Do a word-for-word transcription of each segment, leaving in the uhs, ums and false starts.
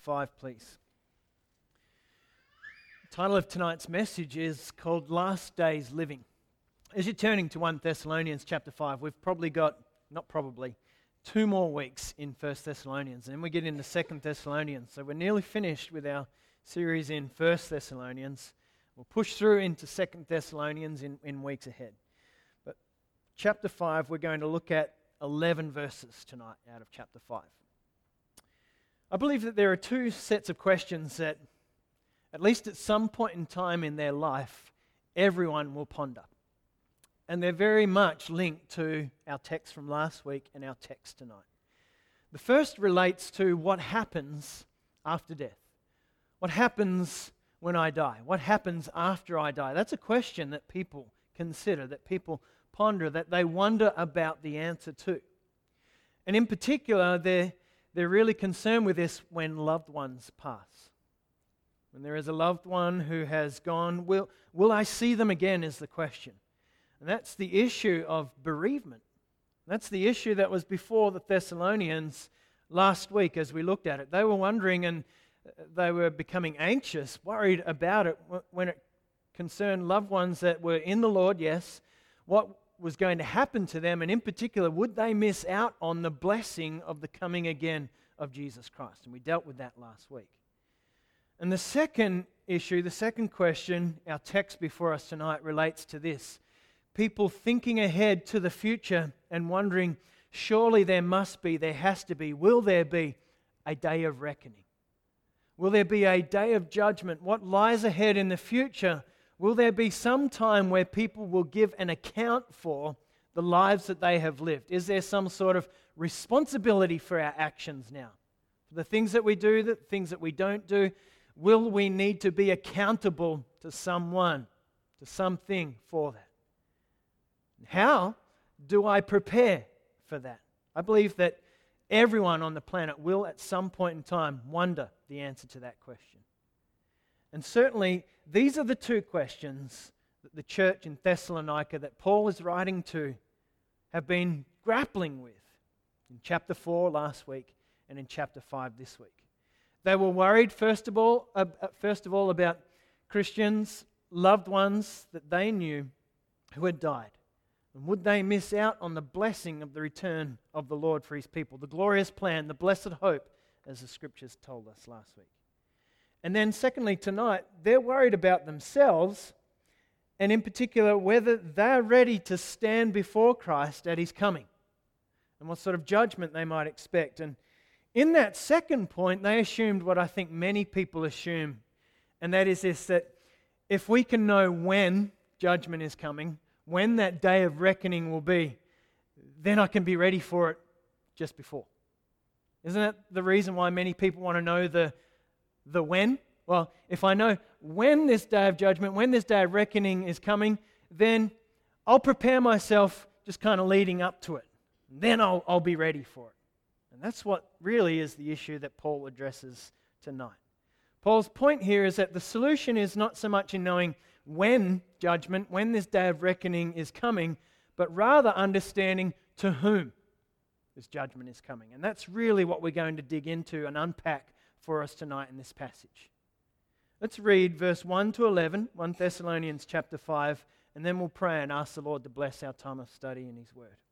five, please. The title of tonight's message is called Last Days Living. As you're turning to First Thessalonians chapter five, we've probably got, not probably, two more weeks in First Thessalonians, and then we get into Second Thessalonians. So we're nearly finished with our series in First Thessalonians. We'll push through into Second Thessalonians in, in weeks ahead. But chapter five, we're going to look at eleven verses tonight out of chapter five. I believe that there are two sets of questions that, at least at some point in time in their life, everyone will ponder. And they're very much linked to our text from last week and our text tonight. The first relates to what happens after death. What happens when I die? What happens after I die? That's a question that people consider, that people ponder, that they wonder about the answer to. And in particular, they're, they're really concerned with this when loved ones pass. When there is a loved one who has gone, will, will I see them again is the question. And that's the issue of bereavement. That's the issue that was before the Thessalonians last week as we looked at it. They were wondering and they were becoming anxious, worried about it when it concerned loved ones that were in the Lord, yes, what was going to happen to them, and in particular, would they miss out on the blessing of the coming again of Jesus Christ? And we dealt with that last week. And the second issue, the second question, our text before us tonight relates to this. People thinking ahead to the future and wondering, surely there must be, there has to be, will there be a day of reckoning? Will there be a day of judgment? What lies ahead in the future? Will there be some time where people will give an account for the lives that they have lived? Is there some sort of responsibility for our actions now? For the things that we do, the things that we don't do, will we need to be accountable to someone, to something for that? How do I prepare for that? I believe that everyone on the planet will at some point in time wonder the answer to that question. And certainly, these are the two questions that the church in Thessalonica that Paul is writing to have been grappling with in chapter four last week and in chapter five this week. They were worried, first of all, uh, first of all, about Christians, loved ones that they knew who had died. And would they miss out on the blessing of the return of the Lord for His people, the glorious plan, the blessed hope, as the Scriptures told us last week. And then secondly, tonight, they're worried about themselves, and in particular, whether they're ready to stand before Christ at His coming, and what sort of judgment they might expect. And in that second point, they assumed what I think many people assume, and that is this, that if we can know when judgment is coming, when that day of reckoning will be, then I can be ready for it just before. Isn't that the reason why many people want to know the, the when? Well, if I know when this day of judgment, when this day of reckoning is coming, then I'll prepare myself just kind of leading up to it. Then I'll, I'll be ready for it. And that's what really is the issue that Paul addresses tonight. Paul's point here is that the solution is not so much in knowing when judgment, when this day of reckoning is coming, but rather understanding to whom this judgment is coming. And that's really what we're going to dig into and unpack for us tonight in this passage. Let's read verse one to eleven, First Thessalonians chapter five, and then we'll pray and ask the Lord to bless our time of study in His Word.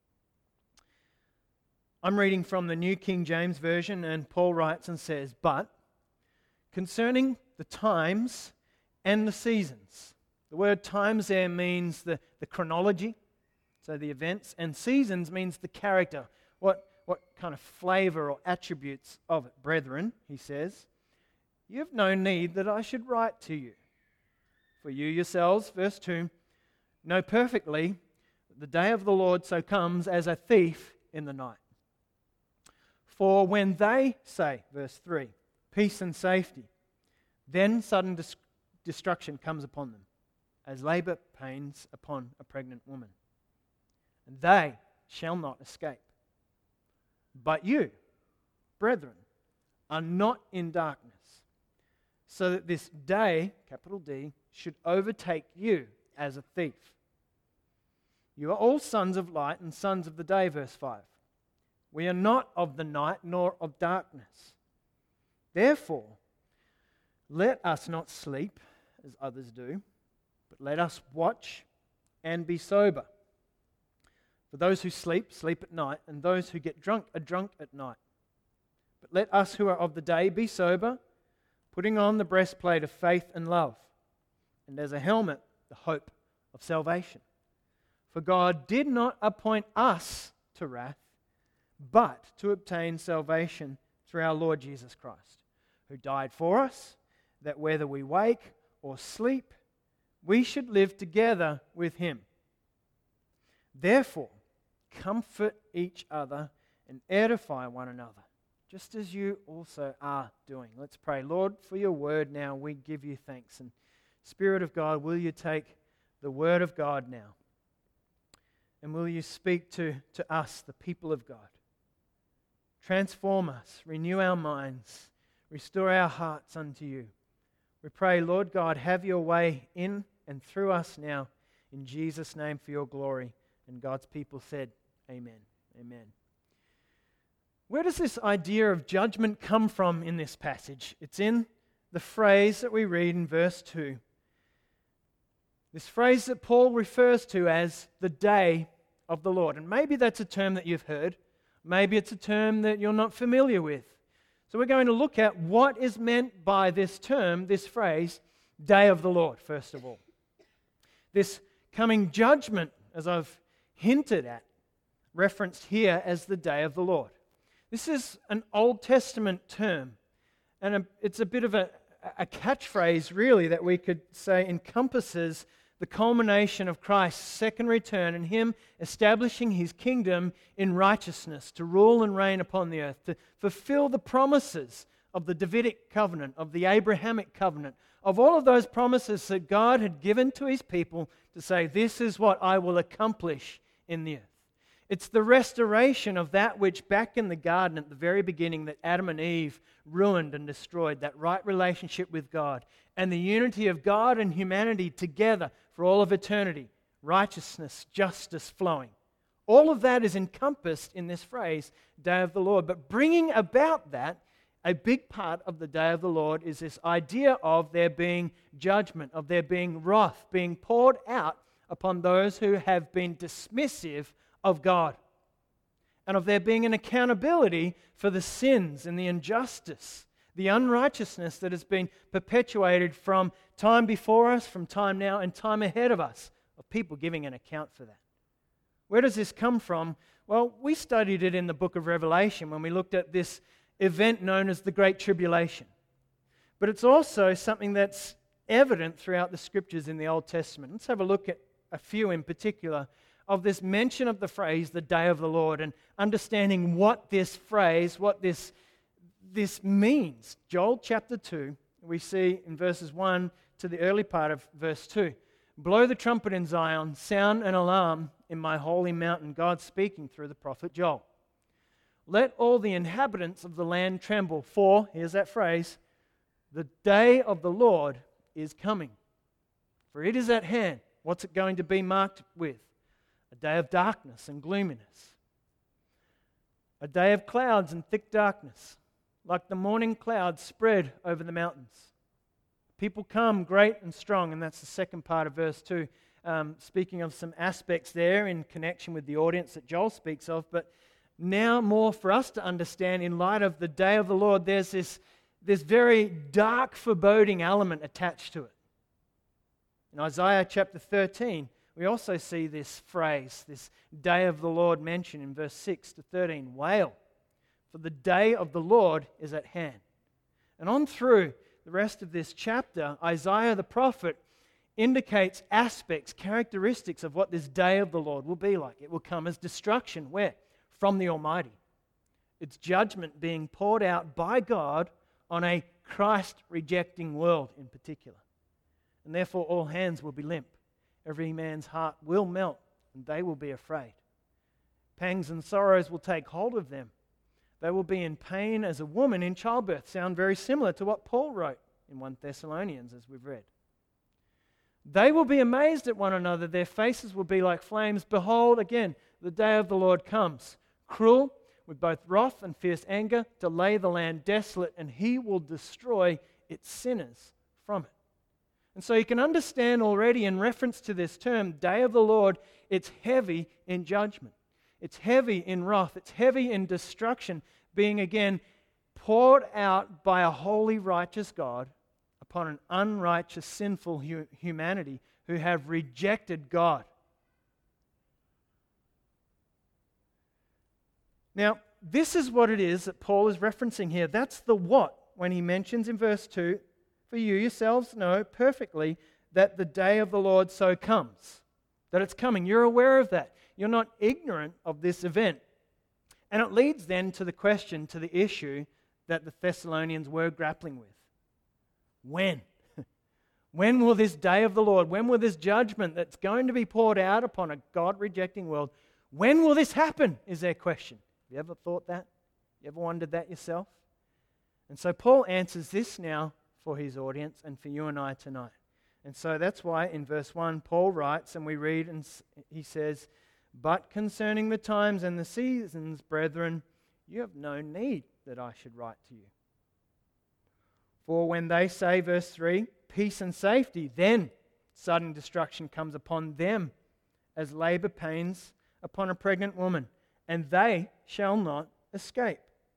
I'm reading from the New King James Version, and Paul writes and says, "But concerning the times and the seasons," the word times there means the, the chronology, so the events, and seasons means the character, what, what kind of flavor or attributes of it. "Brethren," he says, "you have no need that I should write to you. For you yourselves," verse two, "know perfectly that the day of the Lord so comes as a thief in the night. For when they say," verse three, "peace and safety, then sudden dis- destruction comes upon them, as labor pains upon a pregnant woman. And they shall not escape. But you, brethren, are not in darkness, so that this day," capital D, "should overtake you as a thief. You are all sons of light and sons of the day," verse five. "We are not of the night nor of darkness. Therefore, let us not sleep as others do, but let us watch and be sober. For those who sleep, sleep at night, and those who get drunk are drunk at night. But let us who are of the day be sober, putting on the breastplate of faith and love, and as a helmet, the hope of salvation. For God did not appoint us to wrath, but to obtain salvation through our Lord Jesus Christ, who died for us, that whether we wake or sleep, we should live together with Him. Therefore, comfort each other and edify one another, just as you also are doing. Let's pray. Lord, for your word now, we give you thanks. And Spirit of God, will you take the word of God now? And will you speak to, to us, the people of God? Transform us, renew our minds, restore our hearts unto you. We pray, Lord God, have your way in and through us now, in Jesus' name, for your glory. And God's people said, Amen. Amen. Where does this idea of judgment come from in this passage? It's in the phrase that we read in verse two. This phrase that Paul refers to as the day of the Lord. And maybe that's a term that you've heard. Maybe it's a term that you're not familiar with. So we're going to look at what is meant by this term, this phrase, day of the Lord, first of all. This coming judgment, as I've hinted at, referenced here as the day of the Lord. This is an Old Testament term, and a, it's a bit of a, a catchphrase, really, that we could say encompasses the culmination of Christ's second return and Him establishing His kingdom in righteousness to rule and reign upon the earth, to fulfill the promises of the Davidic covenant, of the Abrahamic covenant, of all of those promises that God had given to His people to say, this is what I will accomplish in the earth. It's the restoration of that which back in the garden at the very beginning that Adam and Eve ruined and destroyed, that right relationship with God and the unity of God and humanity together for all of eternity, righteousness, justice flowing. All of that is encompassed in this phrase, day of the Lord. But bringing about that, a big part of the day of the Lord is this idea of there being judgment, of there being wrath being poured out upon those who have been dismissive of God, and of there being an accountability for the sins and the injustice, the unrighteousness that has been perpetuated from time before us, from time now, and time ahead of us, of people giving an account for that. Where does this come from? Well, we studied it in the book of Revelation when we looked at this event known as the Great Tribulation. But it's also something that's evident throughout the scriptures in the Old Testament. Let's have a look at a few in particular of this mention of the phrase, the day of the Lord, and understanding what this phrase, what this, this means. Joel chapter two, we see in verses one to the early part of verse two. Blow the trumpet in Zion, sound an alarm in my holy mountain. God speaking through the prophet Joel. Let all the inhabitants of the land tremble, for, here's that phrase, the day of the Lord is coming. For it is at hand. What's it going to be marked with? A day of darkness and gloominess. A day of clouds and thick darkness, like the morning clouds spread over the mountains. People come great and strong, and that's the second part of verse two, um, speaking of some aspects there in connection with the audience that Joel speaks of. But now more for us to understand in light of the day of the Lord, there's this, this very dark, foreboding element attached to it. In Isaiah chapter thirteen, we also see this phrase, this day of the Lord mentioned in verse six to thirteen. Wail, for the day of the Lord is at hand. And on through the rest of this chapter, Isaiah the prophet indicates aspects, characteristics of what this day of the Lord will be like. It will come as destruction. Where? From the Almighty. It's judgment being poured out by God on a Christ-rejecting world in particular. And therefore all hands will be limp. Every man's heart will melt, and they will be afraid. Pangs and sorrows will take hold of them. They will be in pain as a woman in childbirth. Sound very similar to what Paul wrote in First Thessalonians, as we've read. They will be amazed at one another. Their faces will be like flames. Behold, again, the day of the Lord comes, cruel, with both wrath and fierce anger to lay the land desolate, and he will destroy its sinners from it. And so you can understand already in reference to this term, day of the Lord, it's heavy in judgment. It's heavy in wrath. It's heavy in destruction, being again poured out by a holy, righteous God upon an unrighteous, sinful hu- humanity who have rejected God. Now, this is what it is that Paul is referencing here. That's the what when he mentions in verse two, for you yourselves know perfectly that the day of the Lord so comes, that it's coming. You're aware of that. You're not ignorant of this event. And it leads then to the question, to the issue that the Thessalonians were grappling with. When? When will this day of the Lord, when will this judgment that's going to be poured out upon a God-rejecting world, when will this happen, is their question. Have you ever thought that? You ever wondered that yourself? And so Paul answers this now for his audience and for you and I tonight. And so that's why in verse one, Paul writes, and we read, and he says, but concerning the times and the seasons, brethren, you have no need that I should write to you. For when they say, verse three, peace and safety, then sudden destruction comes upon them as labor pains upon a pregnant woman, and they shall not escape.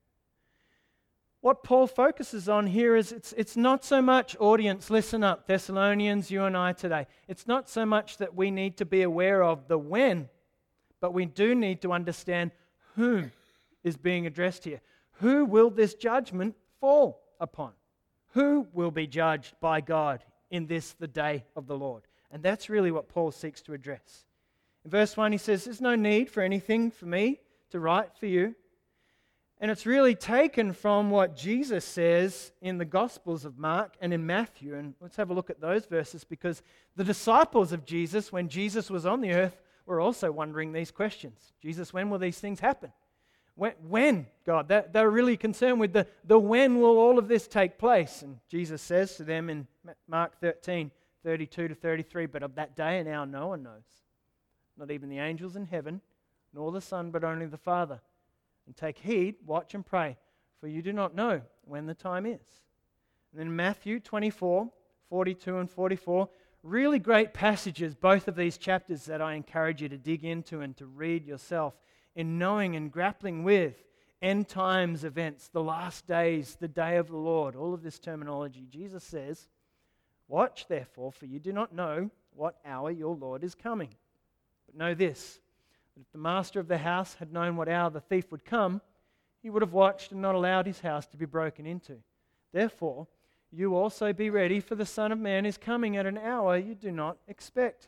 What Paul focuses on here is it's, it's not so much, audience, listen up, Thessalonians, you and I today. It's not so much that we need to be aware of the when, but we do need to understand whom is being addressed here. Who will this judgment fall upon? Who will be judged by God in this, the day of the Lord? And that's really what Paul seeks to address. In verse one, he says, there's no need for anything for me to write for you. And it's really taken from what Jesus says in the Gospels of Mark and in Matthew. And let's have a look at those verses, because the disciples of Jesus, when Jesus was on the earth, were also wondering these questions. Jesus, when will these things happen? When, when God? They're, they're really concerned with the, the when will all of this take place. And Jesus says to them in Mark thirteen, thirty-two to thirty-three, but of that day and hour no one knows, not even the angels in heaven, nor the Son, but only the Father. And take heed, watch and pray, for you do not know when the time is. And then Matthew twenty-four, forty-two and forty-four, really great passages, both of these chapters, that I encourage you to dig into and to read yourself in knowing and grappling with end times events, the last days, the day of the Lord, all of this terminology. Jesus says, watch therefore, for you do not know what hour your Lord is coming. But know this, that if the master of the house had known what hour the thief would come, he would have watched and not allowed his house to be broken into. Therefore, you also be ready, for the Son of Man is coming at an hour you do not expect.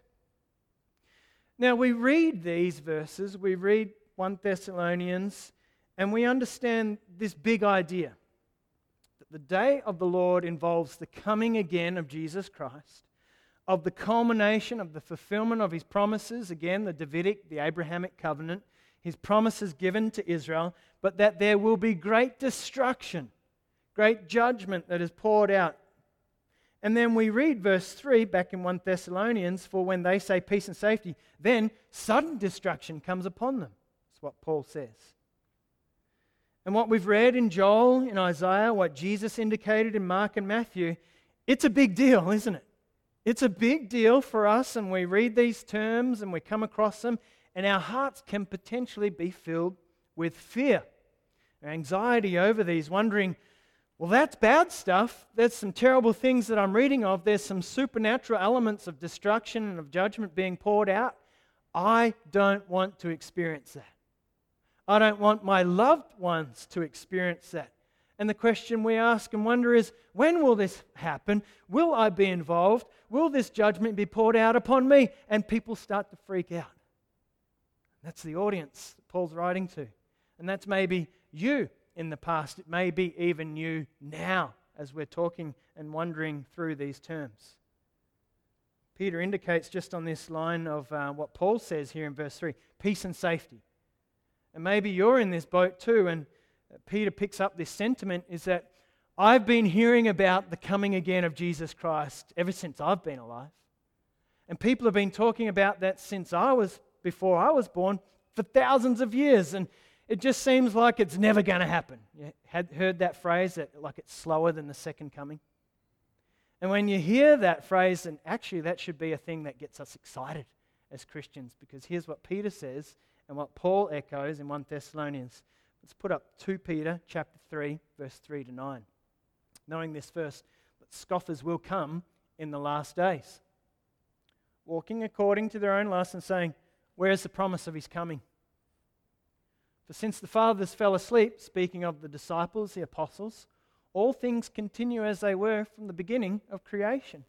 Now we read these verses, we read First Thessalonians, and we understand this big idea that the day of the Lord involves the coming again of Jesus Christ, of the culmination of the fulfillment of his promises, again, the Davidic, the Abrahamic covenant, his promises given to Israel, but that there will be great destruction, great judgment that is poured out. And then we read verse three back in First Thessalonians, for when they say peace and safety, then sudden destruction comes upon them. That's what Paul says. And what we've read in Joel, in Isaiah, what Jesus indicated in Mark and Matthew, it's a big deal, isn't it? It's a big deal for us, and we read these terms and we come across them, and our hearts can potentially be filled with fear, anxiety over these, wondering, well, that's bad stuff. There's some terrible things that I'm reading of. There's some supernatural elements of destruction and of judgment being poured out. I don't want to experience that. I don't want my loved ones to experience that. And the question we ask and wonder is, when will this happen? Will I be involved? Will this judgment be poured out upon me? And people start to freak out. That's the audience that Paul's writing to. And that's maybe you in the past. It may be even you now as we're talking and wondering through these terms. Peter indicates just on this line of uh, what Paul says here in verse three, peace and safety. And maybe you're in this boat too, and Peter picks up this sentiment, is that I've been hearing about the coming again of Jesus Christ ever since I've been alive. And people have been talking about that since I was, before I was born, for thousands of years. And It just seems like it's never going to happen. You had heard that phrase, that like it's slower than the second coming? And when you hear that phrase, and actually that should be a thing that gets us excited as Christians, because here's what Peter says and what Paul echoes in First Thessalonians. Let's put up Second Peter chapter three, verse three to nine. Knowing this first, that scoffers will come in the last days, walking according to their own lusts and saying, where is the promise of his coming? For since the fathers fell asleep, speaking of the disciples, the apostles, all things continue as they were from the beginning of creation.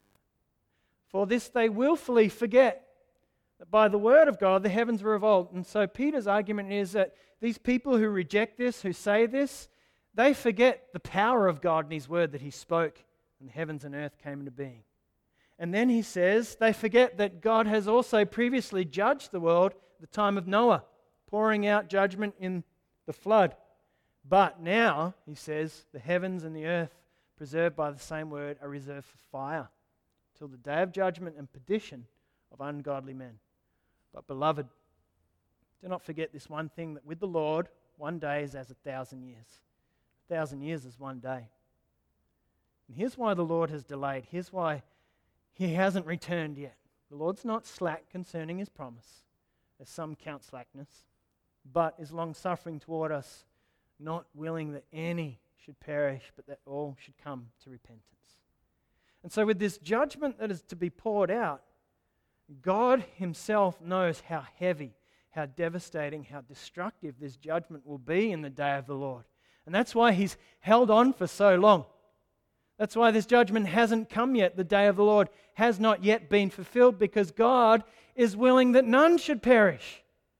For this they willfully forget that by the word of God the heavens were of old. And so Peter's argument is that these people who reject this, who say this, they forget the power of God and his word that he spoke, and the heavens and earth came into being. And then he says they forget that God has also previously judged the world at the time of Noah, pouring out judgment in the flood. But now, he says, the heavens and the earth, preserved by the same word, are reserved for fire, till the day of judgment and perdition of ungodly men. But beloved, do not forget this one thing, that with the Lord, one day is as a thousand years. A thousand years is one day. And here's why the Lord has delayed. Here's why he hasn't returned yet. The Lord's not slack concerning his promise, as some count slackness, but is long-suffering toward us, not willing that any should perish, but that all should come to repentance. And so with this judgment that is to be poured out, God himself knows how heavy, how devastating, how destructive this judgment will be in the day of the Lord. And that's why he's held on for so long. That's why this judgment hasn't come yet. The day of the Lord has not yet been fulfilled, because God is willing that none should perish.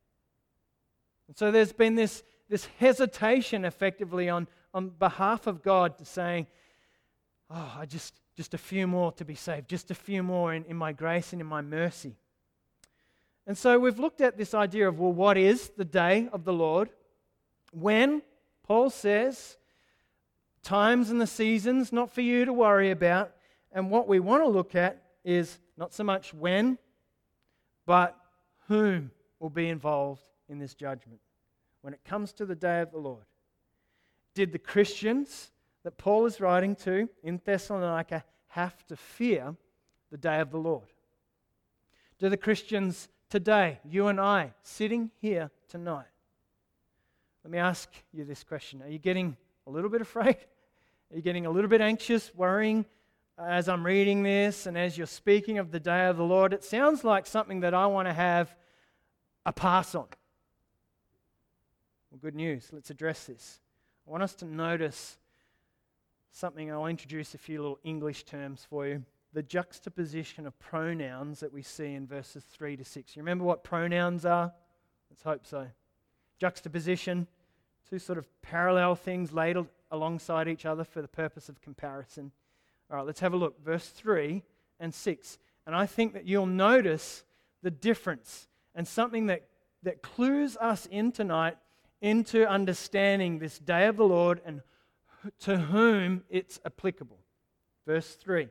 And so there's been this, this hesitation effectively on, on behalf of God to saying, oh, I just, just a few more to be saved, just a few more in, in my grace and in my mercy. And so we've looked at this idea of, well, what is the day of the Lord? When, Paul says, times and the seasons, not for you to worry about. And what we want to look at is not so much when, but whom will be involved in this judgment when it comes to the day of the Lord. Did the Christians that Paul is writing to in Thessalonica have to fear the day of the Lord? Do the Christians today, you and I, sitting here tonight, let me ask you this question. Are you getting a little bit afraid? Are you getting a little bit anxious, worrying as I'm reading this and as you're speaking of the day of the Lord? It sounds like something that I want to have a pass on. Well, good news. Let's address this. I want us to notice something. I'll introduce a few little English terms for you. The juxtaposition of pronouns that we see in verses three to six. You remember what pronouns are? Let's hope so. Juxtaposition, two sort of parallel things laid alongside each other for the purpose of comparison. All right, let's have a look. Verse three and six. And I think that you'll notice the difference and something that, that clues us in tonight into understanding this day of the Lord and to whom it's applicable. Verse three.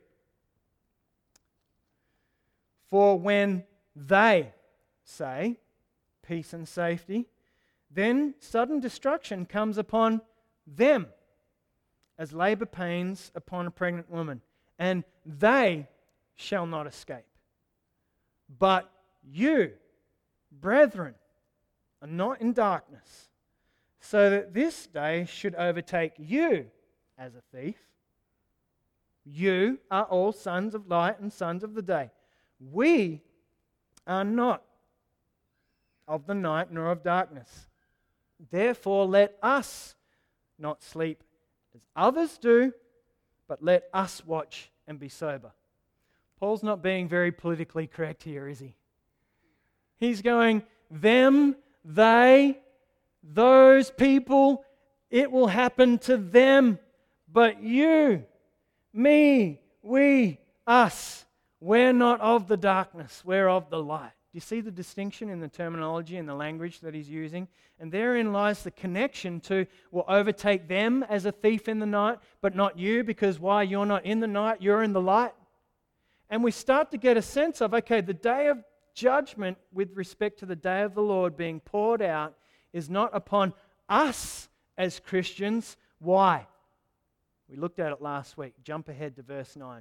For when they say peace and safety, then sudden destruction comes upon them, as labor pains upon a pregnant woman, and they shall not escape. But you, brethren, are not in darkness, so that this day should overtake you as a thief. You are all sons of light and sons of the day. We are not of the night nor of darkness. Therefore let us not sleep as others do, but let us watch and be sober. Paul's not being very politically correct here, is he? He's going, them, they, those people, it will happen to them. But you, me, we, us, we're not of the darkness, we're of the light. Do you see the distinction in the terminology and the language that he's using? And therein lies the connection to, will overtake them as a thief in the night, but not you, because why? You're not in the night, you're in the light. And we start to get a sense of, okay, the day of judgment with respect to the day of the Lord being poured out is not upon us as Christians. Why? We looked at it last week. Jump ahead to verse nine.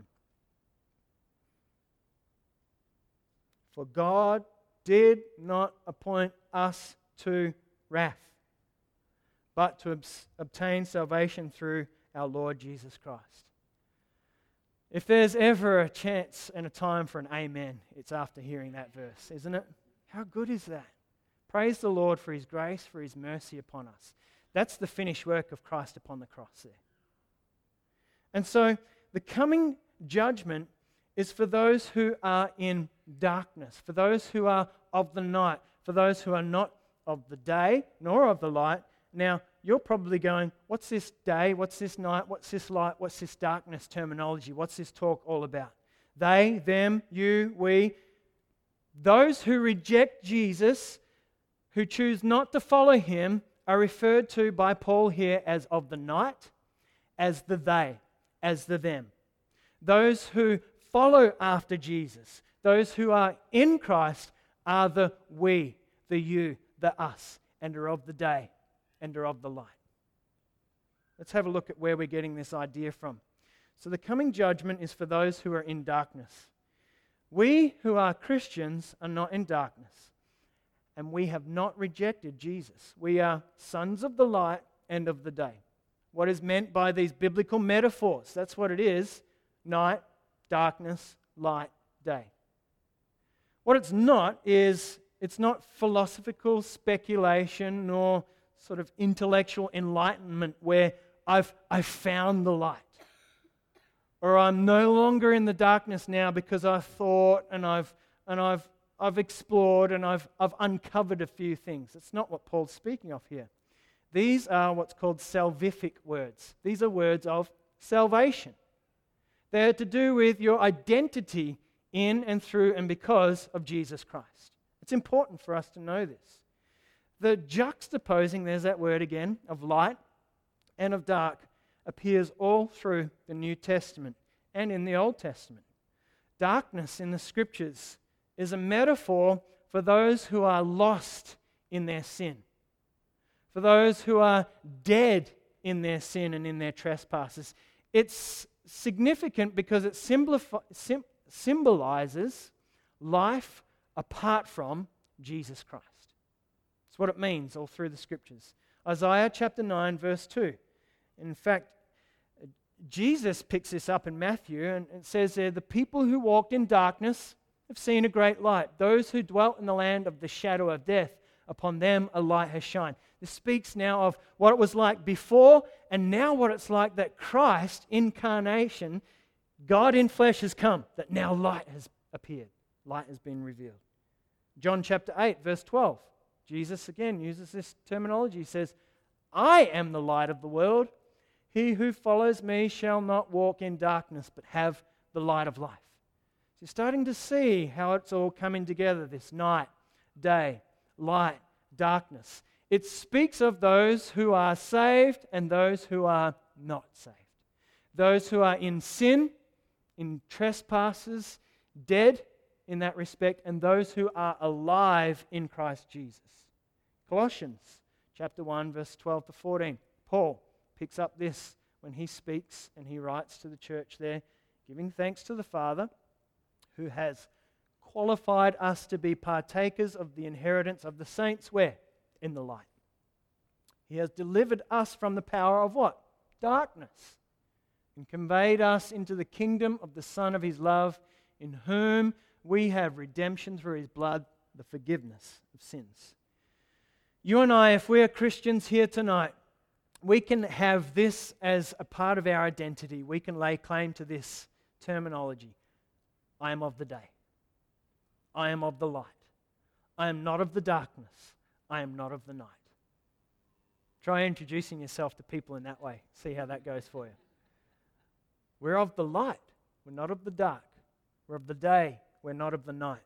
For God did not appoint us to wrath, but to ob- obtain salvation through our Lord Jesus Christ. If there's ever a chance and a time for an amen, it's after hearing that verse, isn't it? How good is that? Praise the Lord for His grace, for His mercy upon us. That's the finished work of Christ upon the cross there. And so the coming judgment is for those who are in darkness, for those who are of the night, for those who are not of the day nor of the light. Now, you're probably going, what's this day? What's this night? What's this light? What's this darkness terminology? What's this talk all about? They, them, you, we. Those who reject Jesus, who choose not to follow Him, are referred to by Paul here as of the night, as the they, as the them. Those who follow after Jesus, those who are in Christ, are the we, the you, the us, and are of the day, and are of the light. Let's have a look at where we're getting this idea from. So the coming judgment is for those who are in darkness. We who are Christians are not in darkness, and we have not rejected Jesus. We are sons of the light and of the day. What is meant by these biblical metaphors? That's what it is. Night, darkness, light, day. What it's not is, it's not philosophical speculation nor sort of intellectual enlightenment where I've, I've found the light. Or I'm no longer in the darkness now because I've thought and I've and I've I've explored and I've I've uncovered a few things. That's not what Paul's speaking of here. These are what's called salvific words. These are words of salvation. They're to do with your identity in and through and because of Jesus Christ. It's important for us to know this. The juxtaposing, there's that word again, of light and of dark, appears all through the New Testament and in the Old Testament. Darkness in the Scriptures is a metaphor for those who are lost in their sin, for those who are dead in their sin and in their trespasses. It's significant because it simplify, sim, symbolizes life apart from Jesus Christ. That's what it means all through the Scriptures. Isaiah chapter nine, verse two. In fact, Jesus picks this up in Matthew, and it says there, the people who walked in darkness have seen a great light. Those who dwelt in the land of the shadow of death, upon them a light has shined. This speaks now of what it was like before, and now what it's like that Christ, incarnation, God in flesh has come, that now light has appeared. Light has been revealed. John chapter eight, verse twelve. Jesus again uses this terminology. He says, I am the light of the world. He who follows me shall not walk in darkness, but have the light of life. So you're starting to see how it's all coming together, this night, day, light, darkness. It speaks of those who are saved and those who are not saved. Those who are in sin, in trespasses, dead in that respect, and those who are alive in Christ Jesus. Colossians chapter one, verse twelve to fourteen. Paul picks up this when he speaks and he writes to the church there, giving thanks to the Father who has qualified us to be partakers of the inheritance of the saints. Where? In the light. He has delivered us from the power of what? Darkness. And conveyed us into the kingdom of the Son of His love, in whom we have redemption through His blood, the forgiveness of sins. You and I, if we are Christians here tonight, we can have this as a part of our identity. We can lay claim to this terminology. I am of the day. I am of the light. I am not of the darkness. I am not of the night. Try introducing yourself to people in that way. See how that goes for you. We're of the light. We're not of the dark. We're of the day. We're not of the night.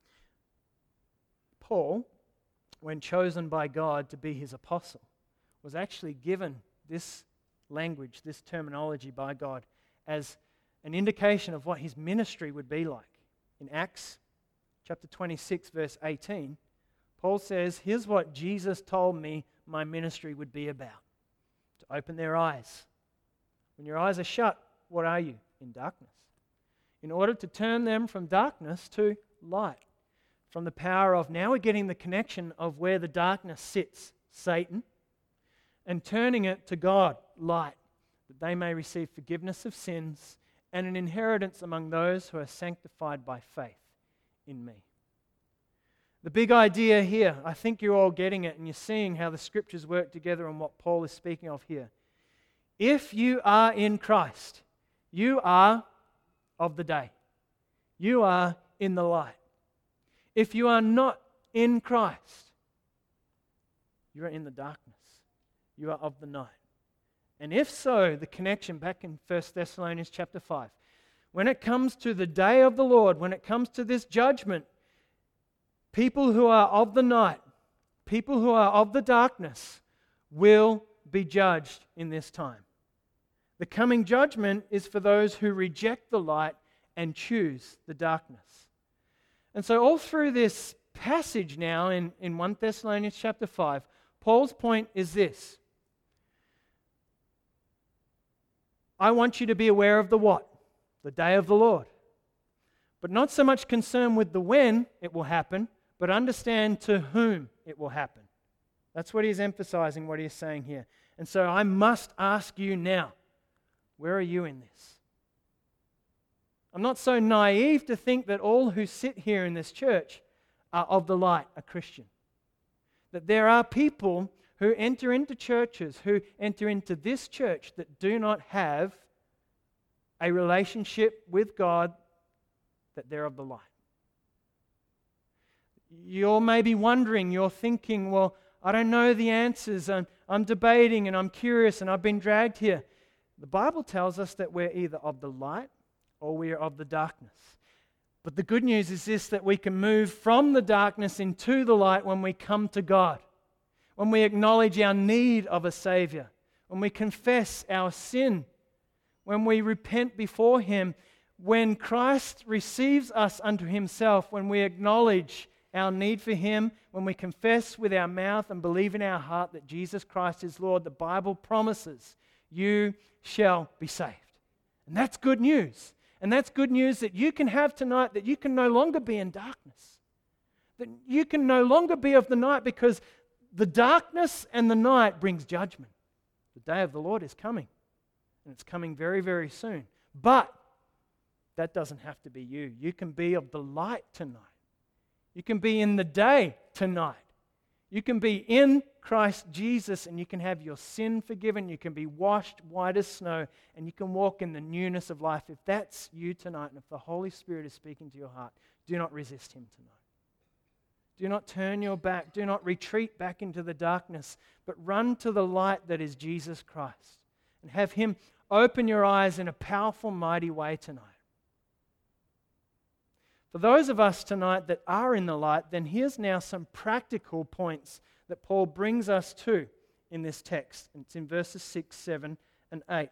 Paul, when chosen by God to be his apostle, was actually given this language, this terminology by God as an indication of what his ministry would be like. In Acts chapter twenty-six, verse eighteen, Paul says, here's what Jesus told me my ministry would be about. To open their eyes. When your eyes are shut, what are you? In darkness. In order to turn them from darkness to light. From the power of, now we're getting the connection of where the darkness sits, Satan, and turning it to God, light, that they may receive forgiveness of sins and an inheritance among those who are sanctified by faith in me. The big idea here, I think you're all getting it and you're seeing how the scriptures work together and what Paul is speaking of here. If you are in Christ, you are of the day. You are in the light. If you are not in Christ, you are in the darkness. You are of the night. And if so, the connection back in First Thessalonians chapter five, when it comes to the day of the Lord, when it comes to this judgment, people who are of the night, people who are of the darkness will be judged in this time. The coming judgment is for those who reject the light and choose the darkness. And so all through this passage now in, in First Thessalonians chapter five, Paul's point is this. I want you to be aware of the what? The day of the Lord. But not so much concerned with the when it will happen, but understand to whom it will happen. That's what he's emphasizing, what he's saying here. And so I must ask you now, where are you in this? I'm not so naive to think that all who sit here in this church are of the light, are Christian. That there are people who enter into churches, who enter into this church that do not have a relationship with God, that they're of the light. You're maybe wondering, you're thinking, well, I don't know the answers, I'm, I'm debating and I'm curious and I've been dragged here. The Bible tells us that we're either of the light or we are of the darkness. But the good news is this, that we can move from the darkness into the light when we come to God. When we acknowledge our need of a Savior, when we confess our sin, when we repent before Him, when Christ receives us unto Himself, when we acknowledge our need for Him, when we confess with our mouth and believe in our heart that Jesus Christ is Lord, the Bible promises you shall be saved. And that's good news. And that's good news that you can have tonight, that you can no longer be in darkness. That you can no longer be of the night, because the darkness and the night brings judgment. The day of the Lord is coming. And it's coming very, very soon. But that doesn't have to be you. You can be of the light tonight. You can be in the day tonight. You can be in Christ Jesus and you can have your sin forgiven. You can be washed white as snow and you can walk in the newness of life. If that's you tonight and if the Holy Spirit is speaking to your heart, do not resist Him tonight. Do not turn your back. Do not retreat back into the darkness, but run to the light that is Jesus Christ and have Him open your eyes in a powerful, mighty way tonight. For those of us tonight that are in the light, then here's now some practical points that Paul brings us to in this text. It's in verses six, seven, and eight.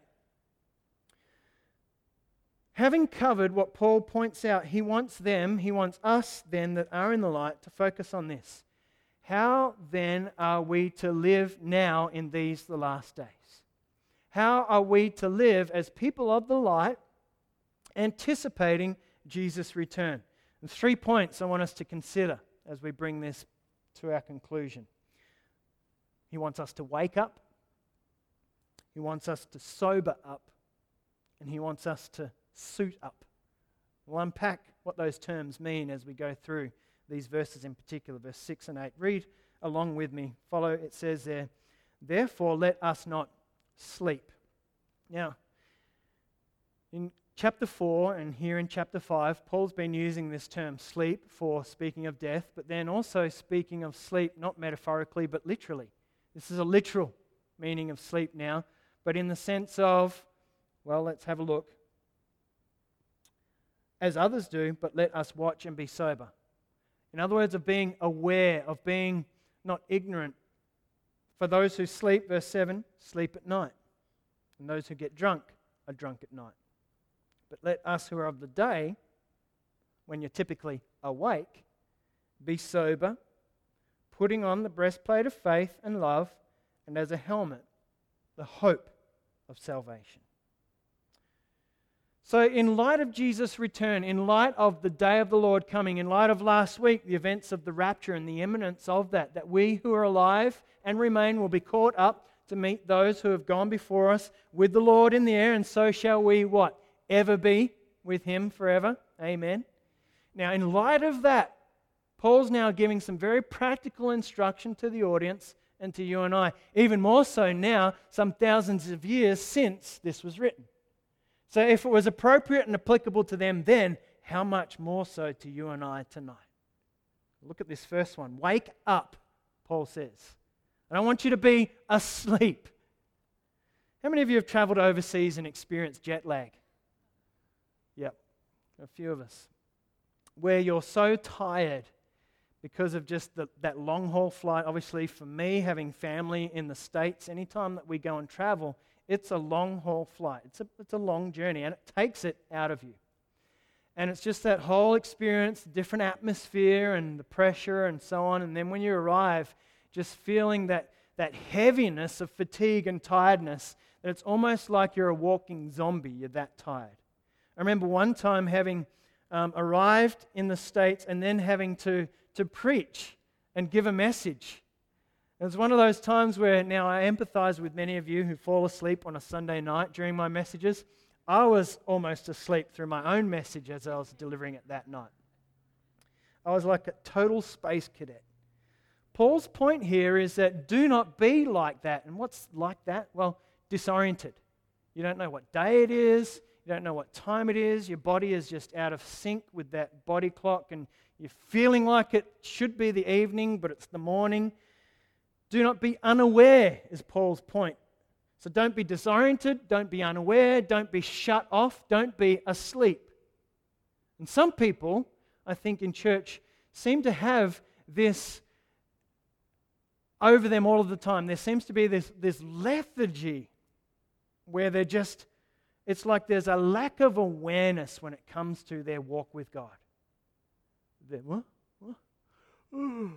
Having covered what Paul points out, he wants them, he wants us then that are in the light to focus on this. How then are we to live now in these the last days? How are we to live as people of the light, anticipating Jesus' return? And three points I want us to consider as we bring this to our conclusion. He wants us to wake up, He wants us to sober up, and He wants us to suit up. We'll unpack what those terms mean as we go through these verses in particular, verse six and eight. Read along with me. Follow, it says there, therefore let us not sleep. Now, in chapter four and here in chapter five, Paul's been using this term sleep for speaking of death, but then also speaking of sleep, not metaphorically, but literally. This is a literal meaning of sleep now, but in the sense of, well, let's have a look. As others do, but let us watch and be sober. In other words, of being aware, of being not ignorant. For those who sleep, verse seven, sleep at night. And those who get drunk are drunk at night. But let us who are of the day, when you're typically awake, be sober, putting on the breastplate of faith and love, and as a helmet, the hope of salvation. So in light of Jesus' return, in light of the day of the Lord coming, in light of last week, the events of the rapture and the imminence of that, that we who are alive and remain will be caught up to meet those who have gone before us with the Lord in the air, and so shall we, what? Ever be with Him forever. Amen. Now, in light of that, Paul's now giving some very practical instruction to the audience and to you and I, even more so now, some thousands of years since this was written. So if it was appropriate and applicable to them then, how much more so to you and I tonight? Look at this first one. Wake up, Paul says. I don't want you to be asleep. How many of you have traveled overseas and experienced jet lag? Yep, a few of us. Where you're so tired because of just the, that long haul flight. Obviously for me, having family in the States, anytime that we go and travel, it's a long haul flight. It's a, it's a long journey, and it takes it out of you. And it's just that whole experience, different atmosphere and the pressure and so on. And then when you arrive, just feeling that, that heaviness of fatigue and tiredness, that it's almost like you're a walking zombie. You're that tired. I remember one time having um, arrived in the States and then having to, to preach and give a message. It was one of those times where now I empathize with many of you who fall asleep on a Sunday night during my messages. I was almost asleep through my own message as I was delivering it that night. I was like a total space cadet. Paul's point here is that do not be like that. And what's like that? Well, disoriented. You don't know what day it is. You don't know what time it is. Your body is just out of sync with that body clock, and you're feeling like it should be the evening, but it's the morning. Do not be unaware, is Paul's point. So don't be disoriented, don't be unaware, don't be shut off, don't be asleep. And some people, I think in church, seem to have this over them all of the time. There seems to be this, this lethargy where they're just, it's like there's a lack of awareness when it comes to their walk with God. They're, what? What? Oh.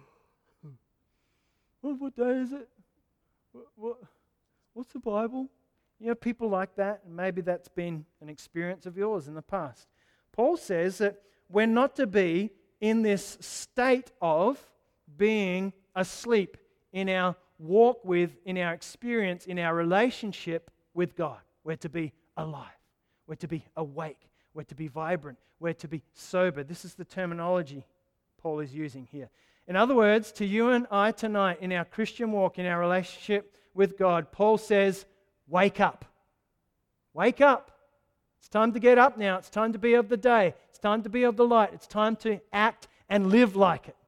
Well, what day is it? What, what, what's the Bible? You know, people like that, and maybe that's been an experience of yours in the past. Paul says that we're not to be in this state of being asleep in our walk with, in our experience, in our relationship with God. We're to be alive. We're to be awake. We're to be vibrant. We're to be sober. This is the terminology Paul is using here. In other words, to you and I tonight, in our Christian walk, in our relationship with God, Paul says, wake up. Wake up. It's time to get up now. It's time to be of the day. It's time to be of the light. It's time to act and live like it.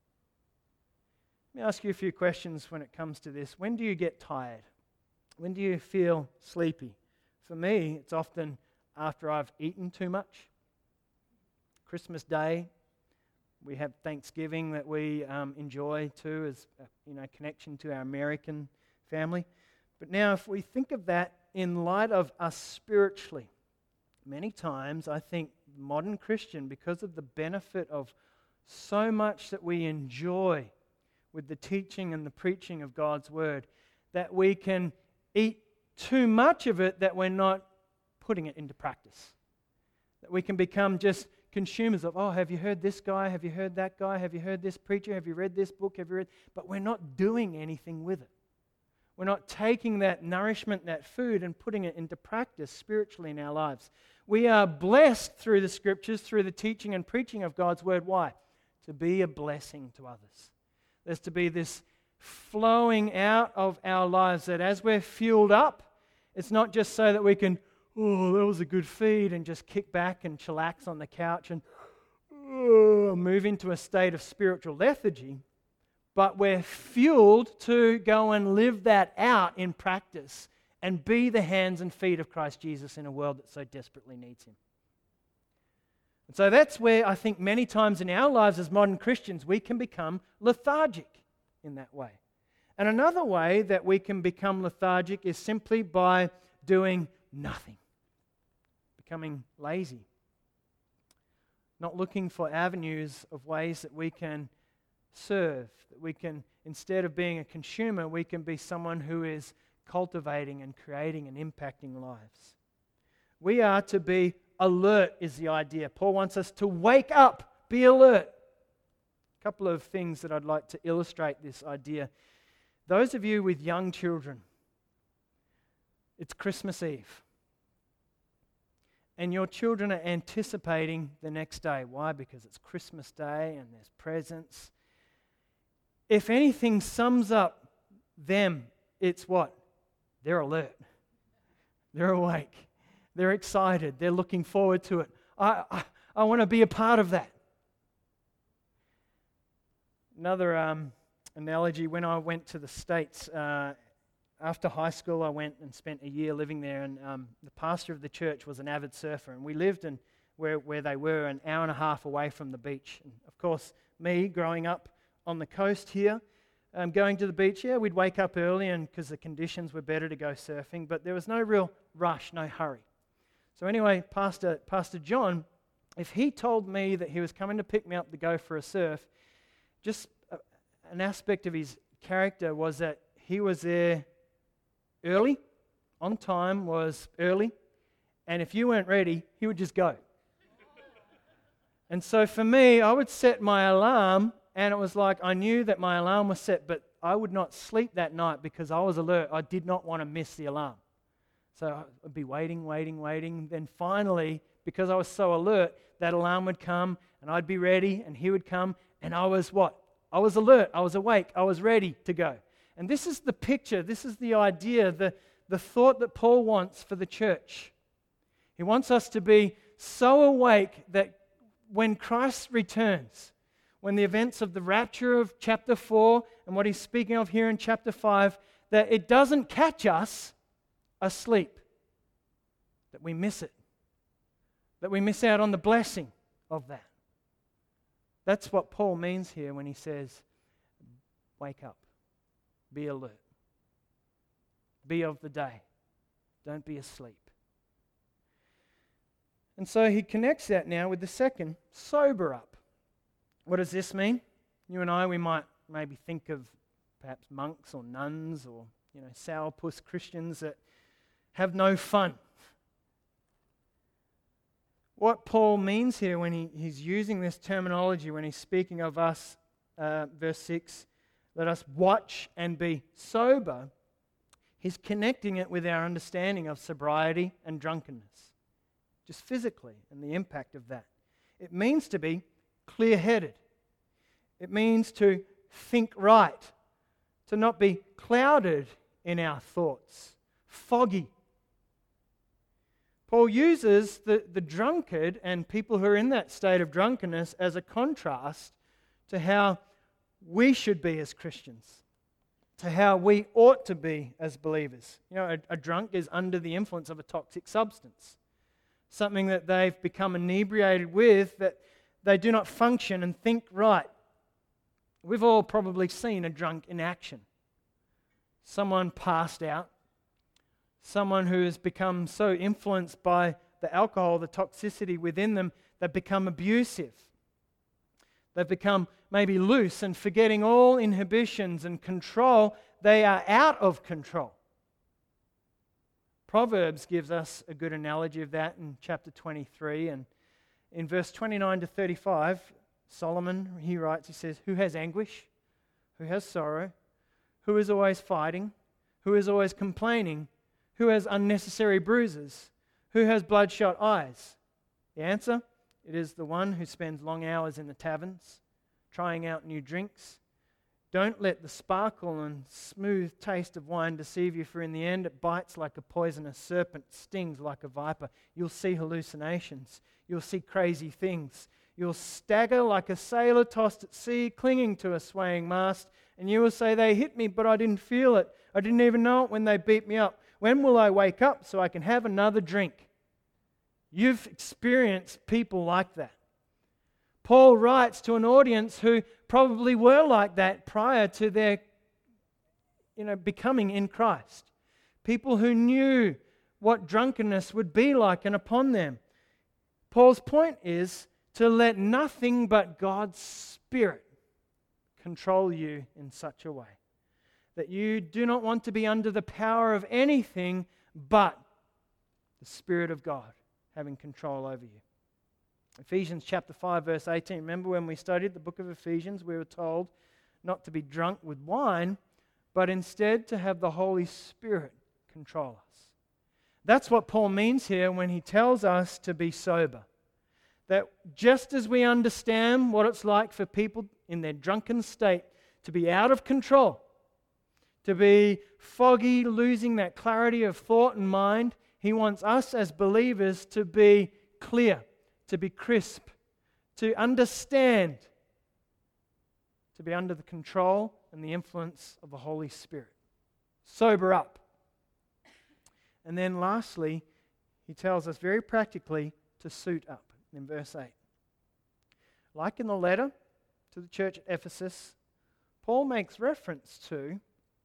Let me ask you a few questions when it comes to this. When do you get tired? When do you feel sleepy? For me, it's often after I've eaten too much. Christmas Day. We have Thanksgiving that we um, enjoy too as a, you know, connection to our American family. But now if we think of that in light of us spiritually, many times I think modern Christian, because of the benefit of so much that we enjoy with the teaching and the preaching of God's Word, that we can eat too much of it that we're not putting it into practice. That we can become just consumers of, oh, have you heard this guy? Have you heard that guy? Have you heard this preacher? Have you read this book? Have you read? But we're not doing anything with it. We're not taking that nourishment, that food, and putting it into practice spiritually in our lives. We are blessed through the Scriptures, through the teaching and preaching of God's Word. Why? To be a blessing to others. There's to be this flowing out of our lives that as we're fueled up, it's not just so that we can, oh, that was a good feed, and just kick back and chillax on the couch and oh, move into a state of spiritual lethargy, but we're fueled to go and live that out in practice and be the hands and feet of Christ Jesus in a world that so desperately needs Him. And so that's where I think many times in our lives as modern Christians we can become lethargic in that way. And another way that we can become lethargic is simply by doing nothing. Becoming lazy. Not looking for avenues of ways that we can serve, that we can, instead of being a consumer, we can be someone who is cultivating and creating and impacting lives. We are to be alert, is the idea. Paul wants us to wake up, be alert. A couple of things that I'd like to illustrate this idea. Those of you with young children, it's Christmas Eve. And your children are anticipating the next day. Why? Because it's Christmas Day and there's presents. If anything sums up them, it's what? They're alert. They're awake. They're excited. They're looking forward to it. I, I, I want to be a part of that. Another um, analogy, when I went to the States, uh, after high school, I went and spent a year living there, and um, the pastor of the church was an avid surfer, and we lived in where, where they were an hour and a half away from the beach. And of course, me growing up on the coast here, um, going to the beach, yeah, we'd wake up early and because the conditions were better to go surfing, but there was no real rush, no hurry. So anyway, Pastor, Pastor John, if he told me that he was coming to pick me up to go for a surf, just a, an aspect of his character was that he was there early, on time, was early, and if you weren't ready, he would just go. And so for me, I would set my alarm, and it was like I knew that my alarm was set, but I would not sleep that night because I was alert. I did not want to miss the alarm. So I'd be waiting, waiting, waiting. Then finally, because I was so alert, that alarm would come, and I'd be ready, and he would come, and I was what? I was alert, I was awake, I was ready to go. And this is the picture, this is the idea, the, the thought that Paul wants for the church. He wants us to be so awake that when Christ returns, when the events of the rapture of chapter four and what he's speaking of here in chapter five, that it doesn't catch us asleep, that we miss it, that we miss out on the blessing of that. That's what Paul means here when he says, wake up, be alert, be of the day, don't be asleep. And so he connects that now with the second, sober up. What does this mean? You and I, we might maybe think of perhaps monks or nuns or, you know, sourpuss Christians that have no fun. What Paul means here when he, he's using this terminology, when he's speaking of us, uh, verse six, let us watch and be sober, he's connecting it with our understanding of sobriety and drunkenness, just physically, and the impact of that. It means to be clear-headed. It means to think right, to not be clouded in our thoughts, foggy. Paul uses the, the drunkard and people who are in that state of drunkenness as a contrast to how we should be as Christians, to how we ought to be as believers. You know, a, a drunk is under the influence of a toxic substance, something that they've become inebriated with, that they do not function and think right. We've all probably seen a drunk in action. Someone passed out. Someone who has become so influenced by the alcohol, the toxicity within them, they've become abusive. They've become maybe loose and forgetting all inhibitions and control. They are out of control. Proverbs gives us a good analogy of that in chapter twenty-three, and in verse twenty-nine to thirty-five, Solomon, he writes, he says, who has anguish, who has sorrow, who is always fighting, who is always complaining, who has unnecessary bruises, who has bloodshot eyes? The answer, it is the one who spends long hours in the taverns, trying out new drinks. Don't let the sparkle and smooth taste of wine deceive you, for in the end it bites like a poisonous serpent, stings like a viper. You'll see hallucinations. You'll see crazy things. You'll stagger like a sailor tossed at sea, clinging to a swaying mast, and you will say, they hit me, but I didn't feel it. I didn't even know it when they beat me up. When will I wake up so I can have another drink? You've experienced people like that. Paul writes to an audience who probably were like that prior to their, you know, becoming in Christ. People who knew what drunkenness would be like and upon them. Paul's point is to let nothing but God's Spirit control you in such a way that you do not want to be under the power of anything but the Spirit of God having control over you. Ephesians chapter five, verse eighteen. Remember when we studied the book of Ephesians, we were told not to be drunk with wine, but instead to have the Holy Spirit control us. That's what Paul means here when he tells us to be sober. That just as we understand what it's like for people in their drunken state to be out of control, to be foggy, losing that clarity of thought and mind, he wants us as believers to be clear, to be crisp, to understand, to be under the control and the influence of the Holy Spirit. Sober up. And then lastly, he tells us very practically to suit up in verse eight. Like in the letter to the church at Ephesus, Paul makes reference to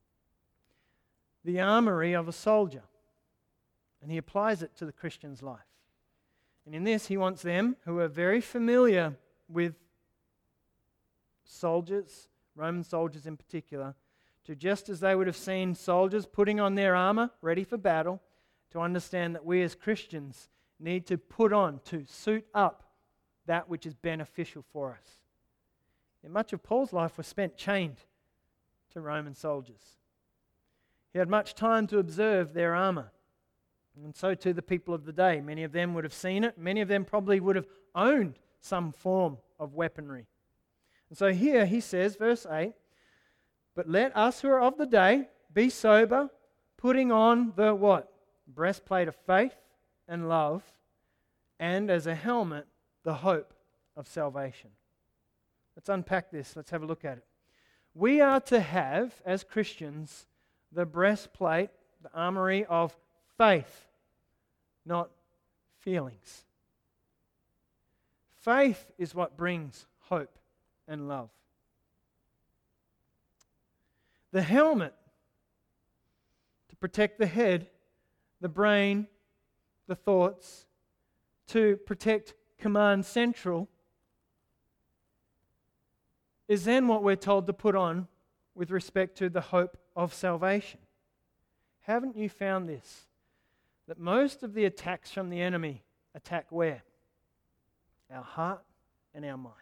the armory of a soldier, and he applies it to the Christian's life. And in this, he wants them who are very familiar with soldiers, Roman soldiers in particular, to just as they would have seen soldiers putting on their armor, ready for battle, to understand that we as Christians need to put on, to suit up that which is beneficial for us. And much of Paul's life was spent chained to Roman soldiers. He had much time to observe their armor. And so too the people of the day. Many of them would have seen it. Many of them probably would have owned some form of weaponry. And so here he says, verse eight, "But let us who are of the day be sober, putting on the" what? "Breastplate of faith and love, and as a helmet, the hope of salvation." Let's unpack this. Let's have a look at it. We are to have, as Christians, the breastplate, the armory of faith, not feelings. Faith is what brings hope and love. The helmet, to protect the head, the brain, the thoughts, to protect Command Central, is then what we're told to put on with respect to the hope of salvation. Haven't you found this? That most of the attacks from the enemy attack where? Our heart and our mind.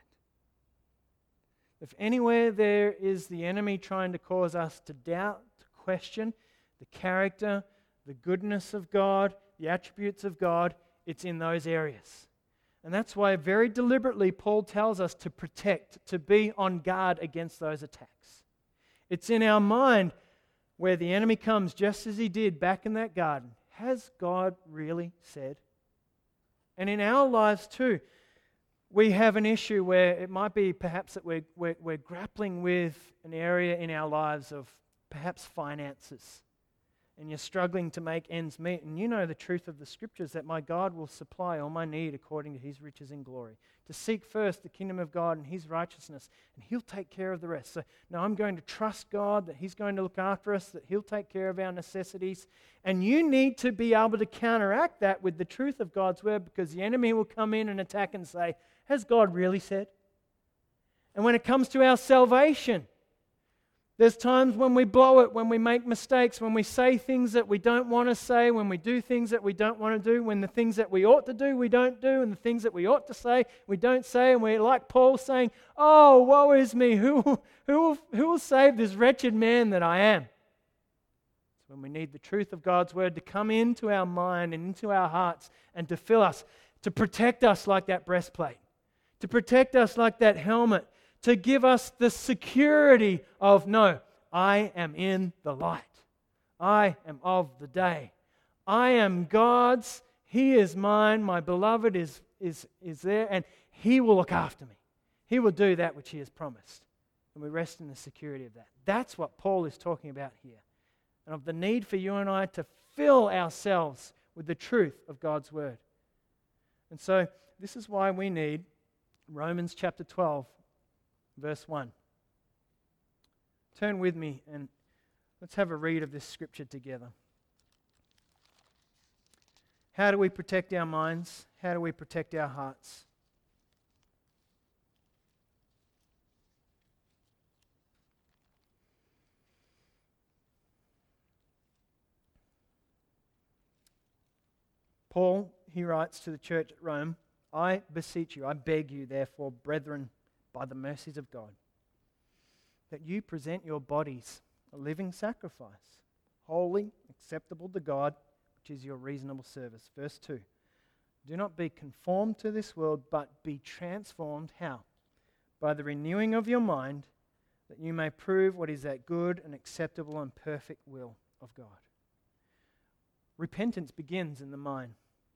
If anywhere there is the enemy trying to cause us to doubt, to question the character, the goodness of God, the attributes of God, it's in those areas. And that's why very deliberately Paul tells us to protect, to be on guard against those attacks. It's in our mind where the enemy comes just as he did back in that garden. Has God really said? And in our lives too, we have an issue where it might be perhaps that we're, we're, we're grappling with an area in our lives of perhaps finances. And you're struggling to make ends meet. And you know the truth of the Scriptures that my God will supply all my need according to His riches in glory. To seek first the kingdom of God and His righteousness, and He'll take care of the rest. So now I'm going to trust God that He's going to look after us, that He'll take care of our necessities. And you need to be able to counteract that with the truth of God's word, because the enemy will come in and attack and say, has God really said? And when it comes to our salvation, there's times when we blow it, when we make mistakes, when we say things that we don't want to say, when we do things that we don't want to do, when the things that we ought to do, we don't do, and the things that we ought to say, we don't say, and we're like Paul saying, oh, woe is me, who, who, will, who will save this wretched man that I am? It's when we need the truth of God's word to come into our mind and into our hearts and to fill us, to protect us like that breastplate, to protect us like that helmet, to give us the security of, no, I am in the light. I am of the day. I am God's. He is mine. My beloved is, is, is there, and He will look after me. He will do that which He has promised. And we rest in the security of that. That's what Paul is talking about here. And of the need for you and I to fill ourselves with the truth of God's word. And so this is why we need Romans chapter twelve. Verse one. Turn with me and let's have a read of this scripture together. How do we protect our minds? How do we protect our hearts? Paul, he writes to the church at Rome, I beseech you, I beg you, therefore, brethren, by the mercies of God, that you present your bodies a living sacrifice, holy, acceptable to God, which is your reasonable service. Verse two, do not be conformed to this world, but be transformed, how? By the renewing of your mind, that you may prove what is that good and acceptable and perfect will of God. Repentance begins in the mind.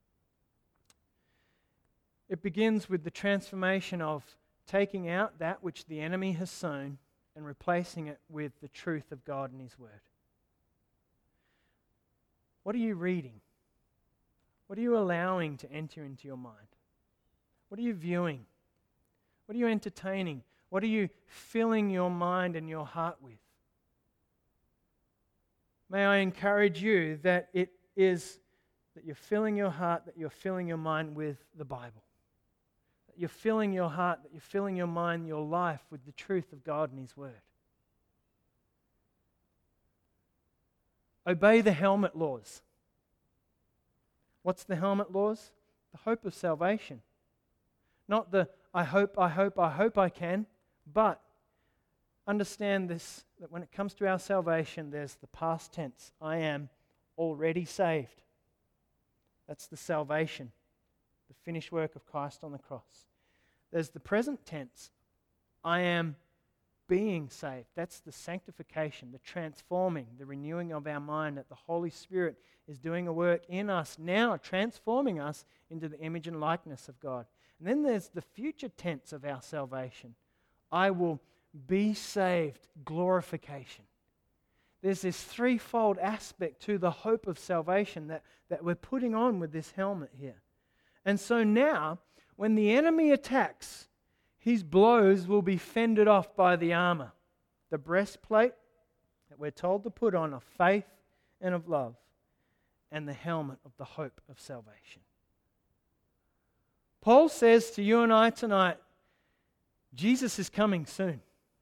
It begins with the transformation of taking out that which the enemy has sown and replacing it with the truth of God and His Word. What are you reading? What are you allowing to enter into your mind? What are you viewing? What are you entertaining? What are you filling your mind and your heart with? May I encourage you that it is that you're filling your heart, that you're filling your mind with the Bible. That you're filling your heart, that you're filling your mind, your life with the truth of God and His Word. Obey the helmet laws. What's the helmet laws? The hope of salvation. Not the I hope, I hope, I hope I can, but understand this, that when it comes to our salvation, there's the past tense. I am already saved. That's the salvation, the finished work of Christ on the cross. There's the present tense. I am being saved. That's the sanctification, the transforming, the renewing of our mind, that the Holy Spirit is doing a work in us now, transforming us into the image and likeness of God. And then there's the future tense of our salvation. I will be saved, glorification. There's this threefold aspect to the hope of salvation that, that we're putting on with this helmet here. And so now, when the enemy attacks, his blows will be fended off by the armor. The breastplate that we're told to put on of faith and of love, and the helmet of the hope of salvation. Paul says to you and I tonight, Jesus is coming soon.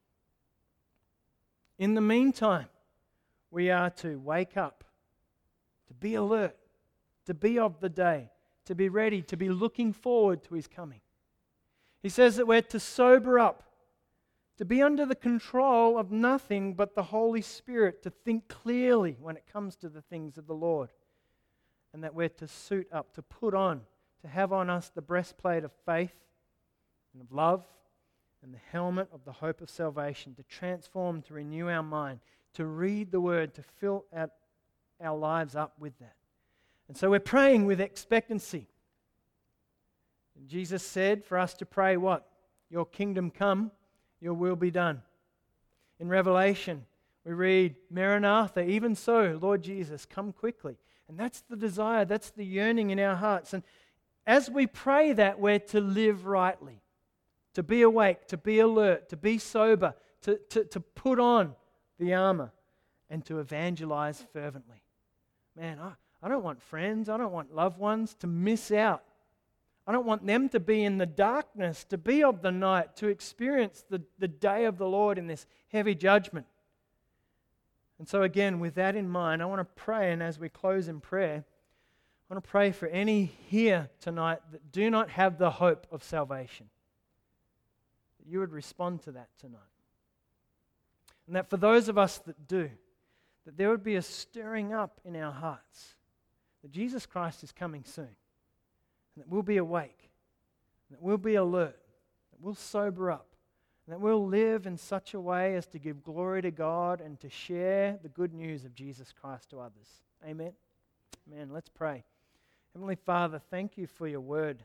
In the meantime, we are to wake up, to be alert, to be of the day, to be ready, to be looking forward to His coming. He says that we're to sober up, to be under the control of nothing but the Holy Spirit, to think clearly when it comes to the things of the Lord, and that we're to suit up, to put on, to have on us the breastplate of faith and of love and the helmet of the hope of salvation, to transform, to renew our mind, to read the Word, to fill our, our lives up with that. And so we're praying with expectancy. And Jesus said for us to pray what? Your kingdom come, your will be done. In Revelation, we read, Maranatha, even so, Lord Jesus, come quickly. And that's the desire, that's the yearning in our hearts. And as we pray that, we're to live rightly, to be awake, to be alert, to be sober, to, to, to put on the armor, and to evangelize fervently. Man, I, I don't want friends, I don't want loved ones to miss out. I don't want them to be in the darkness, to be of the night, to experience the, the day of the Lord in this heavy judgment. And so again, with that in mind, I want to pray, and as we close in prayer, I want to pray for any here tonight that do not have the hope of salvation. That you would respond to that tonight. And that for those of us that do, that there would be a stirring up in our hearts that Jesus Christ is coming soon. And that we'll be awake. And that we'll be alert. That we'll sober up. And that we'll live in such a way as to give glory to God and to share the good news of Jesus Christ to others. Amen. Amen. Let's pray. Heavenly Father, thank you for your word.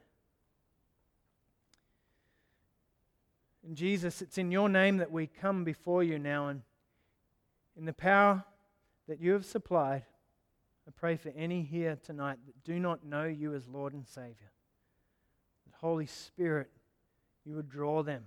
And Jesus, it's in your name that we come before you now, and in the power that you have supplied, I pray for any here tonight that do not know you as Lord and Savior. That Holy Spirit, you would draw them.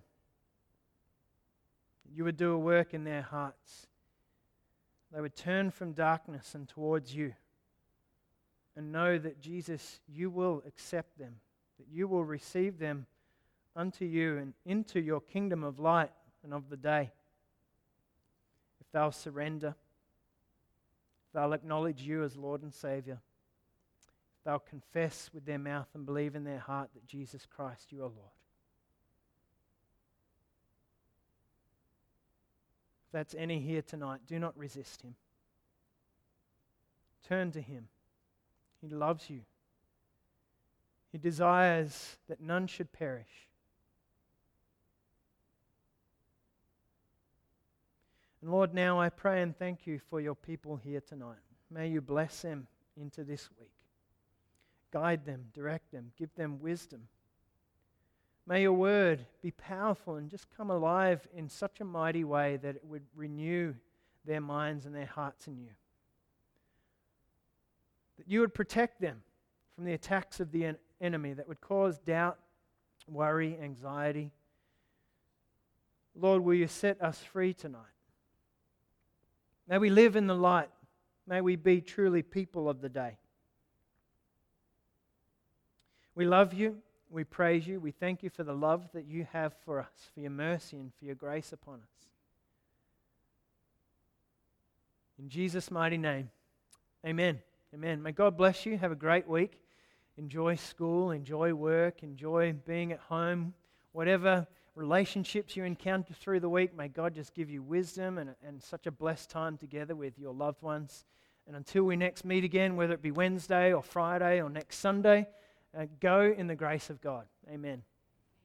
You would do a work in their hearts. They would turn from darkness and towards you. And know that, Jesus, you will accept them, that you will receive them unto you and into your kingdom of light and of the day. If they'll surrender, if they'll acknowledge you as Lord and Savior, if they'll confess with their mouth and believe in their heart that Jesus Christ, you are Lord. If that's any here tonight, do not resist him. Turn to him. He loves you. He desires that none should perish. And Lord, now I pray and thank you for your people here tonight. May you bless them into this week. Guide them, direct them, give them wisdom. May your word be powerful and just come alive in such a mighty way that it would renew their minds and their hearts in you. That you would protect them from the attacks of the en- enemy that would cause doubt, worry, anxiety. Lord, will you set us free tonight? May we live in the light. May we be truly people of the day. We love you. We praise you. We thank you for the love that you have for us, for your mercy and for your grace upon us. In Jesus' mighty name, amen. Amen. May God bless you. Have a great week. Enjoy school, enjoy work, enjoy being at home. Whatever relationships you encounter through the week, may God just give you wisdom and, and such a blessed time together with your loved ones. And until we next meet again, whether it be Wednesday or Friday or next Sunday, Uh, go in the grace of God. Amen.